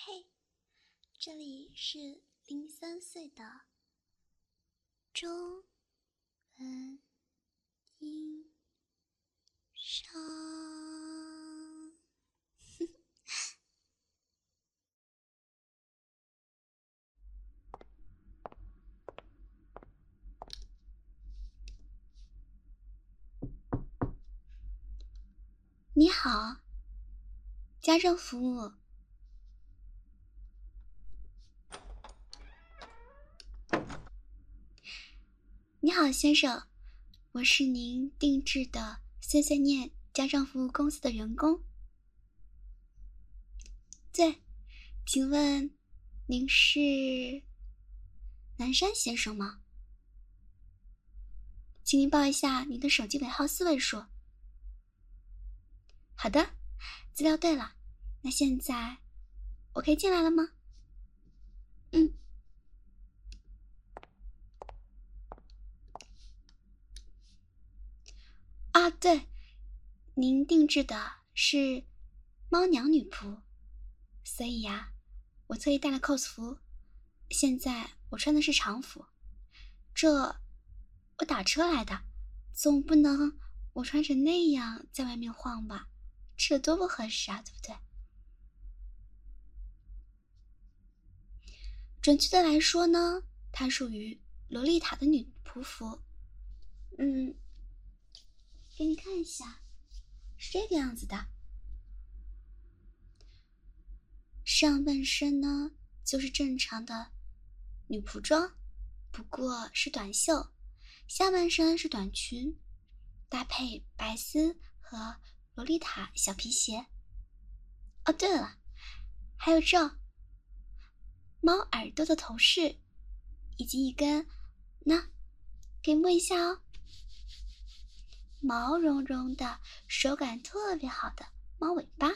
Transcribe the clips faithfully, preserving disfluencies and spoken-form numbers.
嘿，这里是零三岁的中文音上。你好，家政服务。你好，先生，我是您定制的碎碎念家政服务公司的员工。对，请问您是南山先生吗？请您报一下您的手机尾号四位数。好的，资料对了，那现在我可以进来了吗？嗯。啊，对，您定制的是猫娘女仆，所以呀，我特意带了 cos 服，现在我穿的是常服。这我打车来的，总不能我穿成那样在外面晃吧？这多不合适啊，对不对？准确的来说呢，它属于洛丽塔的女仆服。嗯，给你看一下，是这个样子的。上半身呢就是正常的女仆装，不过是短袖，下半身是短裙，搭配白丝和洛丽塔小皮鞋。哦，对了，还有这猫耳朵的头饰，以及一根，那给摸一下哦，毛茸茸的，手感特别好的猫尾巴。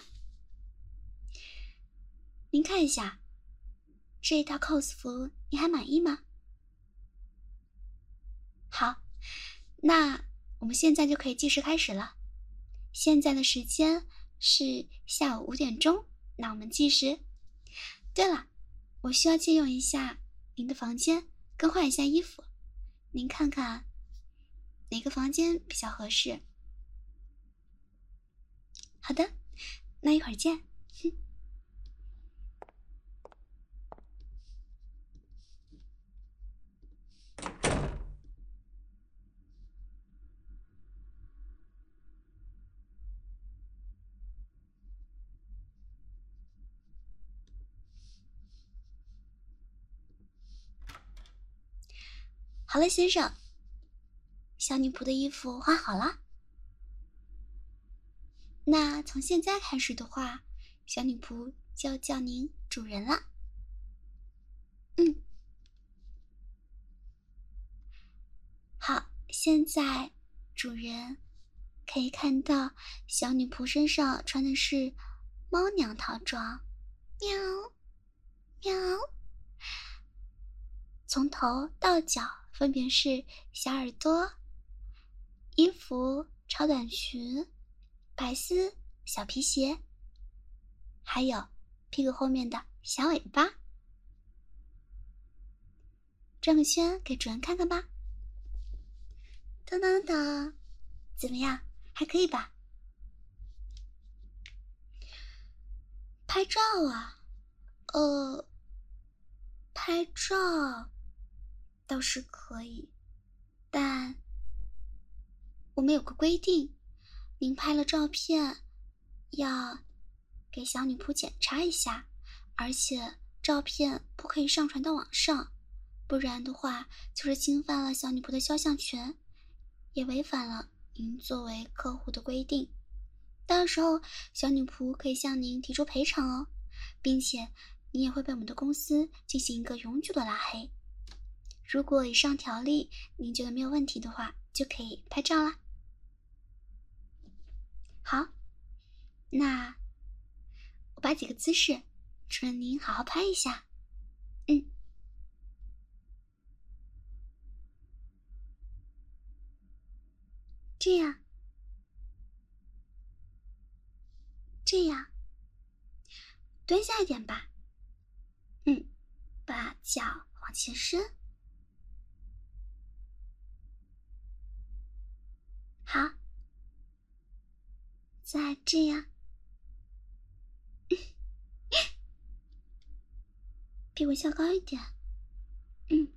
您看一下，这一套 cos 服你还满意吗？好，那我们现在就可以计时开始了。现在的时间是下午五点钟，那我们计时。对了，我需要借用一下您的房间，更换一下衣服。您看看哪个房间比较合适？好的，那一会儿见。哼。好了，先生，小女仆的衣服换好了。那从现在开始的话，小女仆就要叫您主人了。嗯，好，现在主人可以看到小女仆身上穿的是猫娘套装，喵喵，从头到脚分别是小耳朵，衣服超短裙，白丝小皮鞋，还有屁股后面的小尾巴。转个圈给主人看看吧。噔噔噔，怎么样？还可以吧？拍照啊，呃，拍照倒是可以，但我们有个规定，您拍了照片要给小女仆检查一下，而且照片不可以上传到网上，不然的话就是侵犯了小女仆的肖像权，也违反了您作为客户的规定。到时候小女仆可以向您提出赔偿哦，并且你也会被我们的公司进行一个永久的拉黑。如果以上条例您觉得没有问题的话，就可以拍照啦。好，那我把几个姿势主任您好好拍一下。嗯，这样这样，蹲下一点吧， 嗯，把脚往前伸。好，再这样。屁股翘高一点。嗯，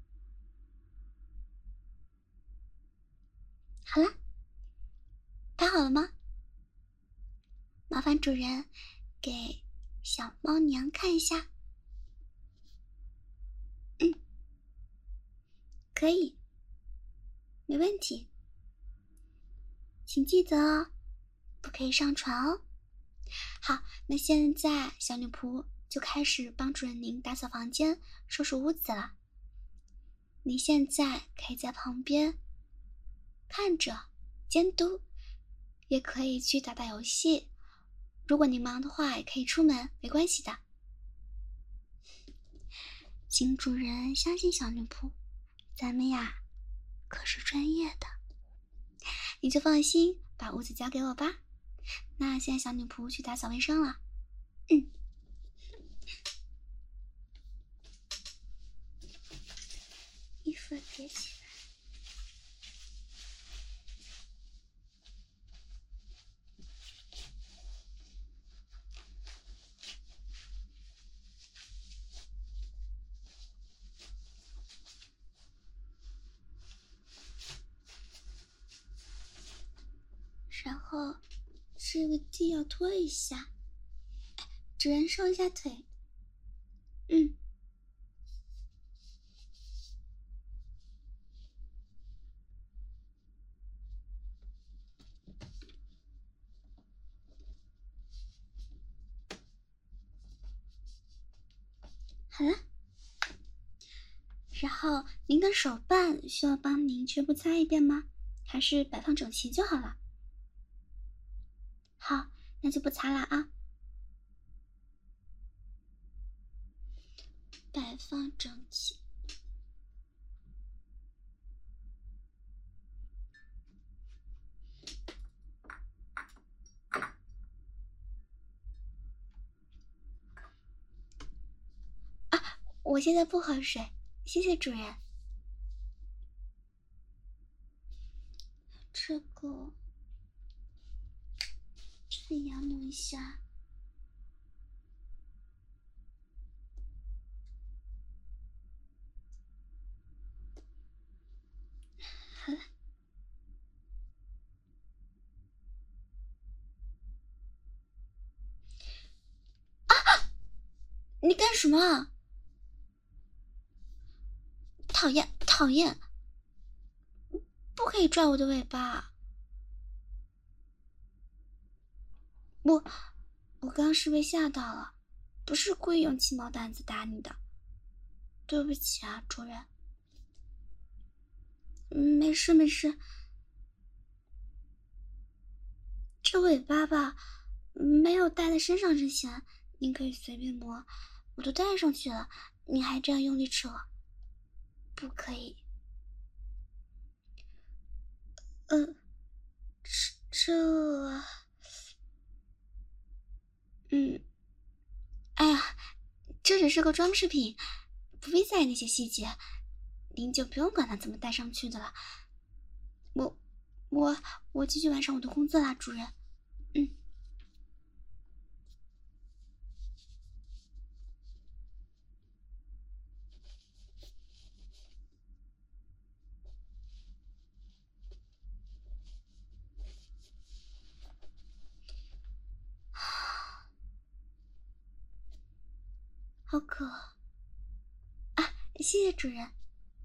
好了，拍好了吗？麻烦主人给小猫娘看一下。嗯，可以，没问题。请记得哦，不可以上床哦。好，那现在小女仆就开始帮主人您打扫房间、收拾屋子了。您现在可以在旁边看着监督，也可以去打打游戏。如果您忙的话，也可以出门，没关系的。请主人相信小女仆，咱们呀可是专业的。你就放心把屋子交给我吧。那现在小女仆去打扫卫生了。嗯，衣服叠起来。然后这个地要拖一下，主人收一下腿。嗯，好了。然后您的手办需要帮您全部擦一遍吗？还是摆放整齐就好了？好，那就不擦了啊。摆放整齐。啊，我现在不喝水，谢谢主人。这个这里要弄一下。好了。啊！你干什么？讨厌，讨厌！不可以拽我的尾巴。我我刚刚是被吓到了，不是故意用鸡毛掸子打你的。对不起啊，主人。嗯，没事没事。这尾巴吧，没有戴在身上之前，您可以随便摸，我都戴上去了，你还这样用力扯，不可以。呃，这这，嗯，哎呀，这只是个装饰品，不必在意那些细节，您就不用管它怎么戴上去的了。我我我继续完成我的工作啦，主人。嗯。好渴啊！谢谢主人。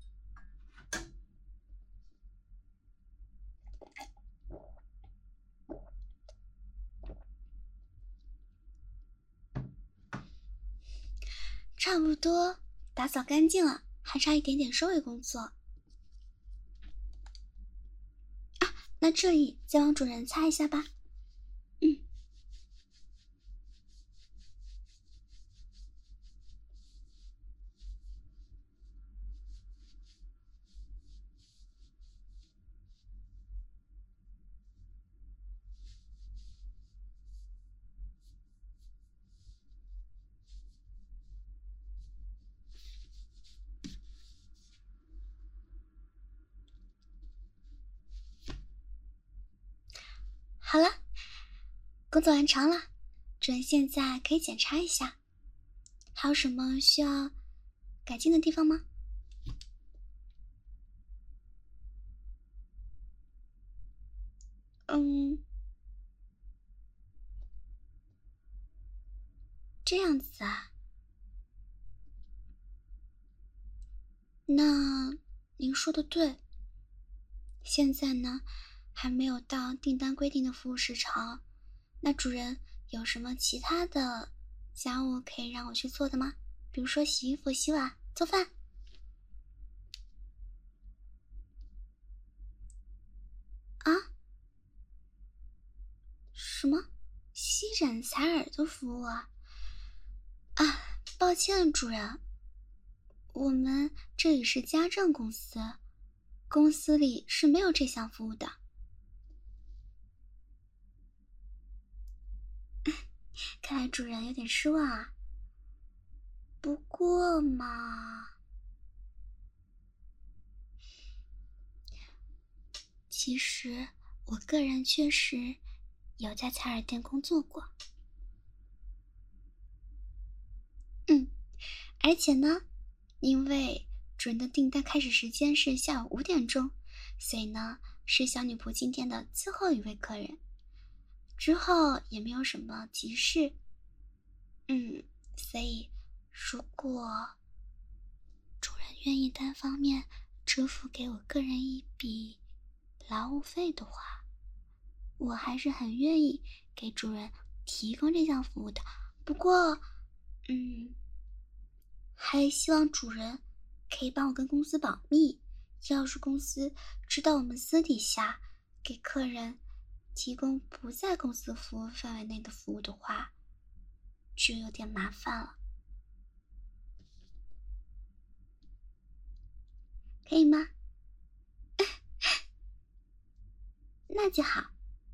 差不多打扫干净了，还差一点点收尾工作。啊，那这里再帮主人擦一下吧。嗯。 好了，工作完成了，主人现在可以检查一下，还有什么需要改进的地方吗？嗯，这样子啊。那您说的对，现在呢还没有到订单规定的服务时长，那主人有什么其他的家务可以让我去做的吗？比如说洗衣服、洗碗、做饭。啊？什么？吸冉采耳的服务啊？啊，抱歉，主人，我们这里是家政公司，公司里是没有这项服务的。看来主人有点失望啊。不过嘛，其实我个人确实有在采耳店工作过。嗯，而且呢，因为主人的订单开始时间是下午五点钟，所以呢是小女仆进店的最后一位客人，之后也没有什么急事。嗯，所以如果主人愿意单方面支付给我个人一笔劳务费的话，我还是很愿意给主人提供这项服务的。不过，嗯，还希望主人可以帮我跟公司保密，要是公司知道我们私底下给客人提供不在公司服务范围内的服务的话，就有点麻烦了。可以吗？那就好。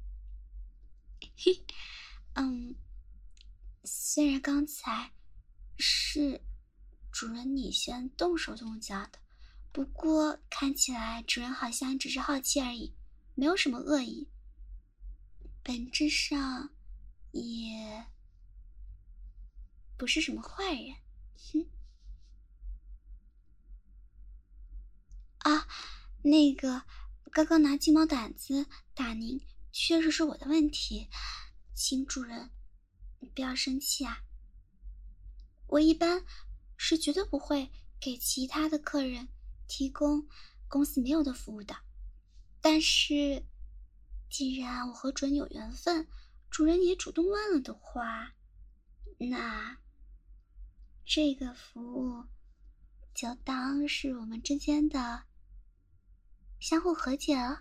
嗯，虽然刚才是主人你先动手动脚的，不过看起来主人好像只是好奇而已，没有什么恶意，本质上也不是什么坏人。哼。啊，那个刚刚拿鸡毛掸子打您，确实是我的问题，请主人不要生气啊。我一般是绝对不会给其他的客人提供公司没有的服务的，但是既然我和主人有缘分，主人也主动问了的话，那这个服务就当是我们之间的相互和解了。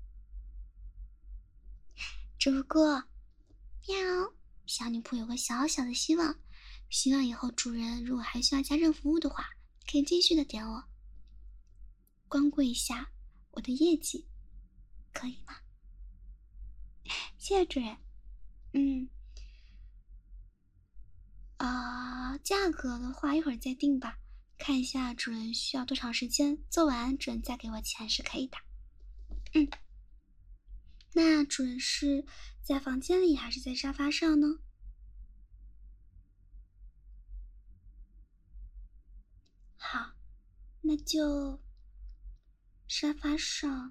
只不过，喵，小女仆有个小小的希望，希望以后主人如果还需要家政服务的话，可以继续的点我，光顾一下我的业绩，可以吗？谢谢主人。嗯，啊、呃，价格的话一会儿再定吧，看一下主人需要多长时间，做完主人再给我钱是可以的。嗯，那主人是在房间里还是在沙发上呢？好，那就沙发上。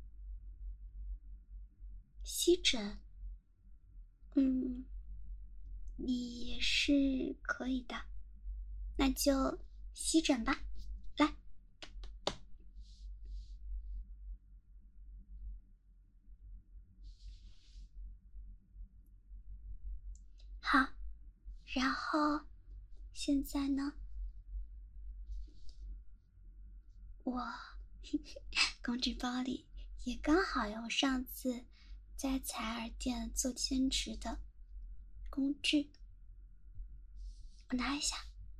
吸枕，嗯，也是可以的，那就吸枕吧。来，好，然后现在呢，我工具包里也刚好有上次在采耳店做兼职的工具，我拿一下。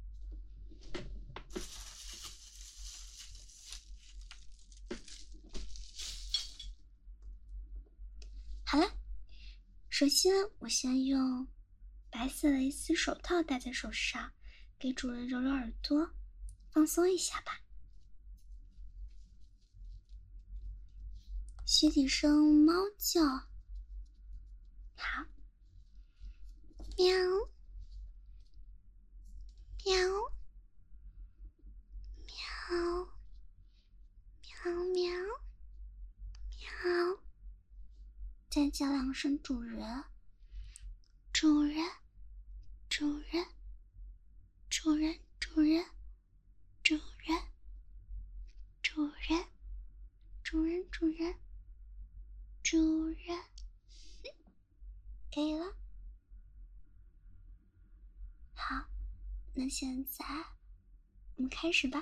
好了，首先我先用白色蕾丝手套戴在手上，给主人揉揉耳朵，放松一下吧。学几声猫叫， 好，喵喵喵喵喵喵，再叫两声主人，主人，主人，主人，主人，主人，主人，主人，主人，主人，可以了。好，那现在我们开始吧。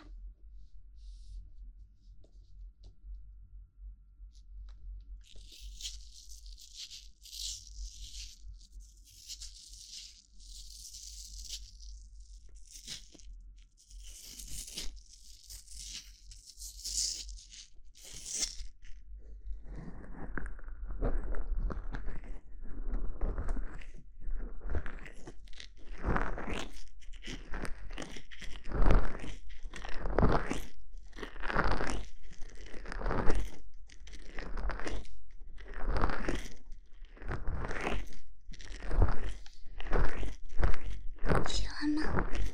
喜欢吗？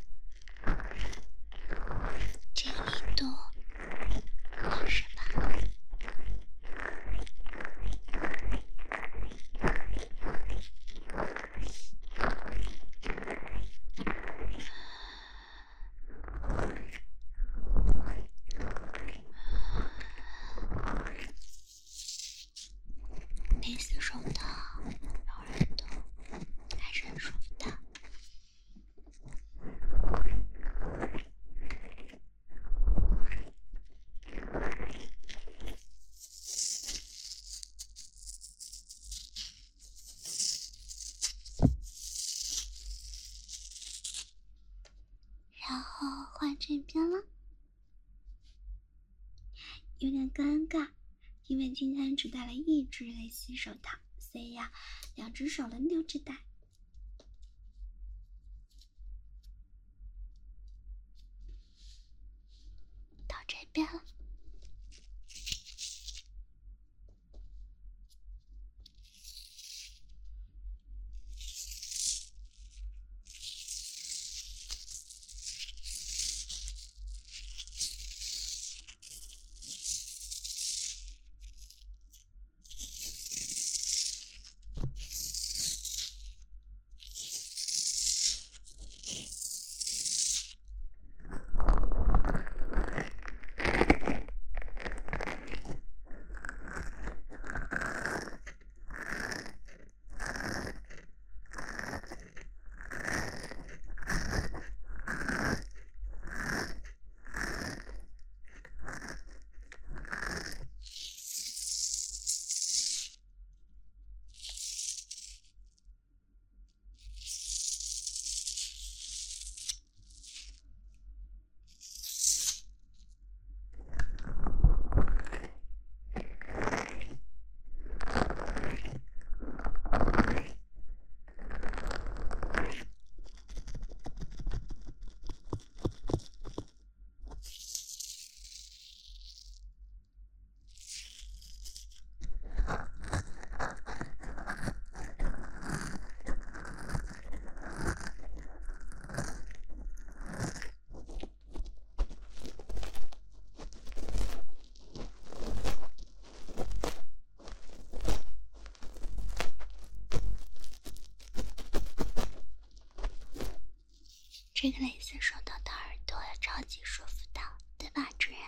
这个力度是吧？蕾丝手套揉耳朵还是很舒服的。然后换这边了，有点尴尬，因为今天只戴了一只蕾丝手套，所以呀，两只手轮流着戴。到这边了。这个蕾丝手套的耳朵也超级舒服的，对吧，主人？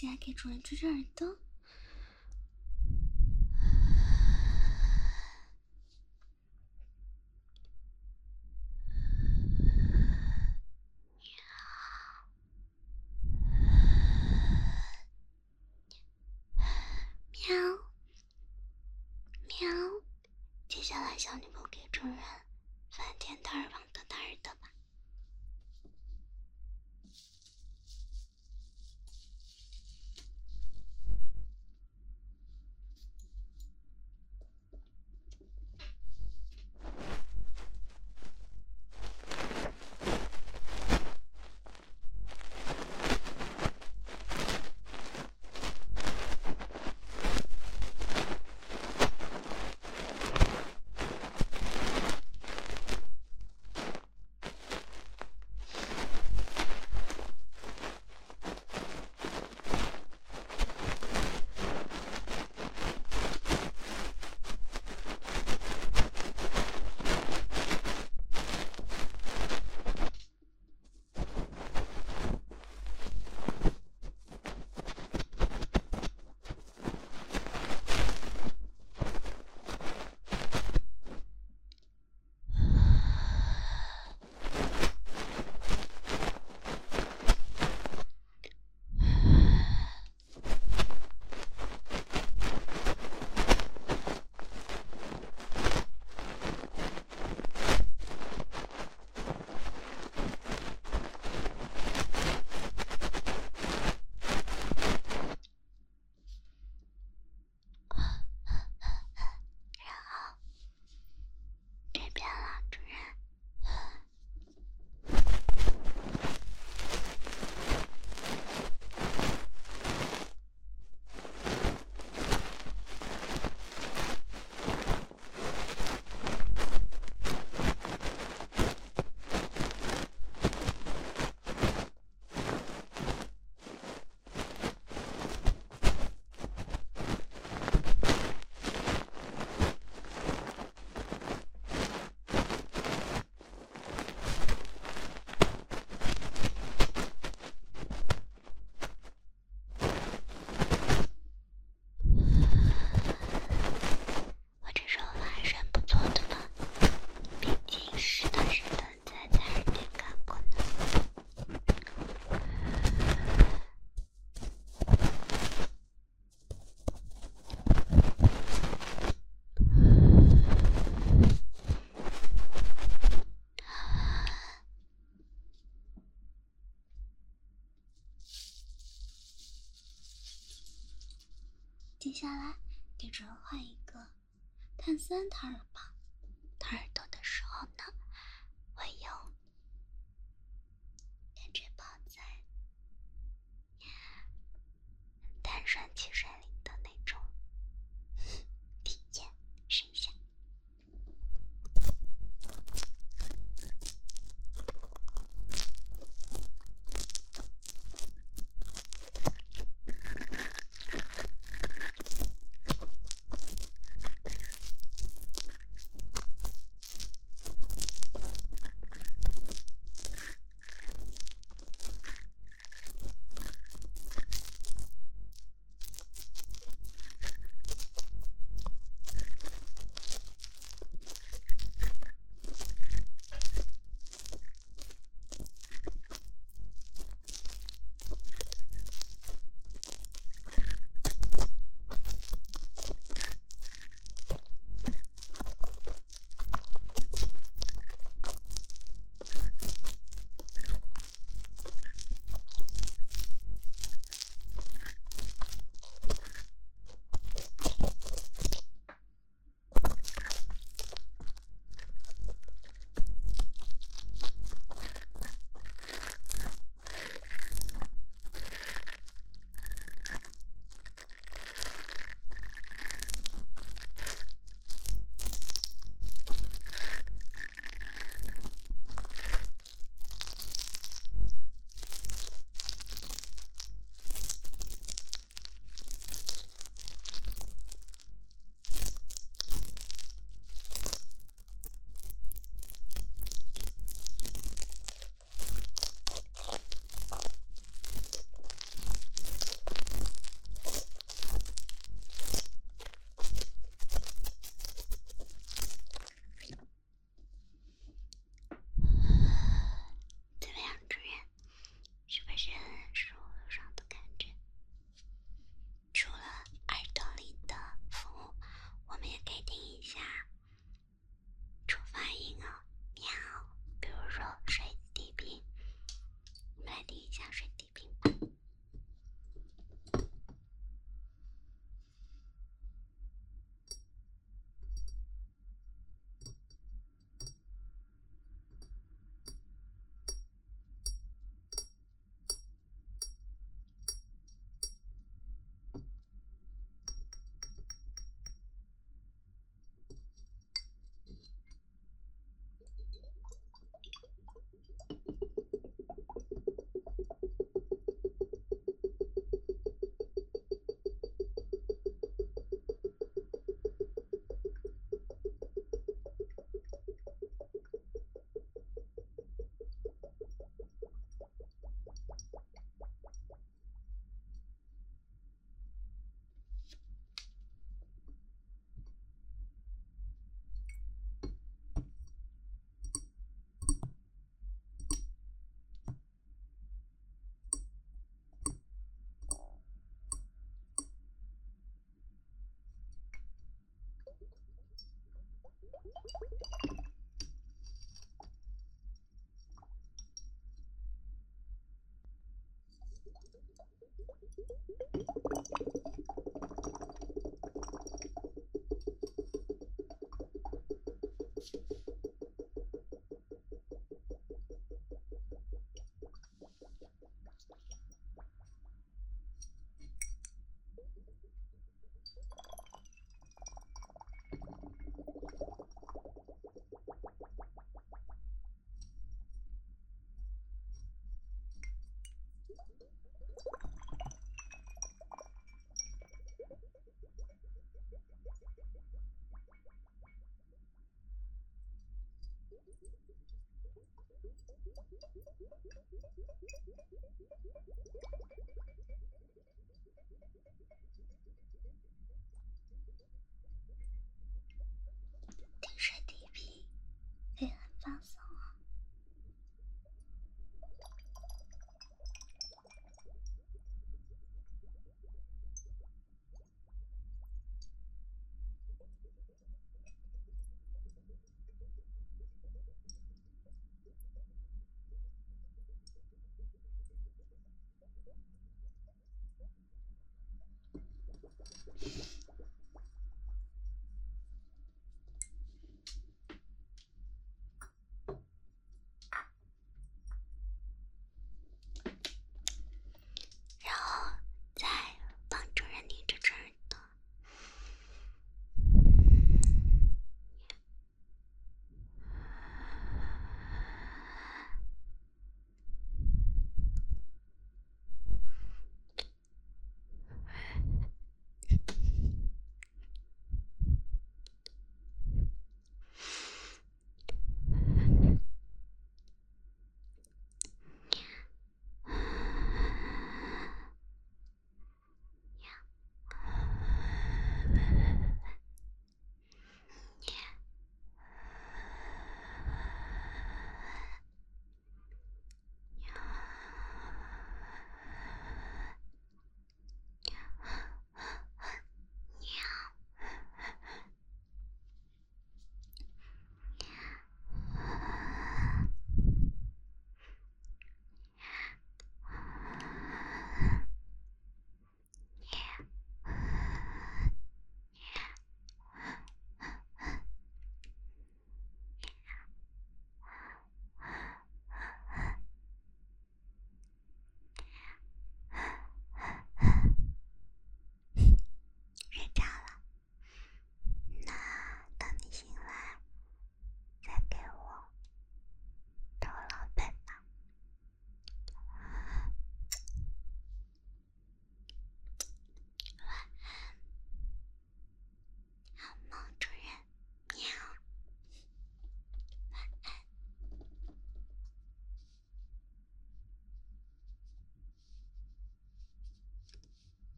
现在给主人吹吹耳朵。喵喵，接下来小女仆给主人翻天大耳旁的大耳朵吧。接下来给主人换一个碳酸掏耳棒，掏耳朵的时候呢，会有感觉泡在淡酸汽水里的那种体验，试一下。 下水滴平板。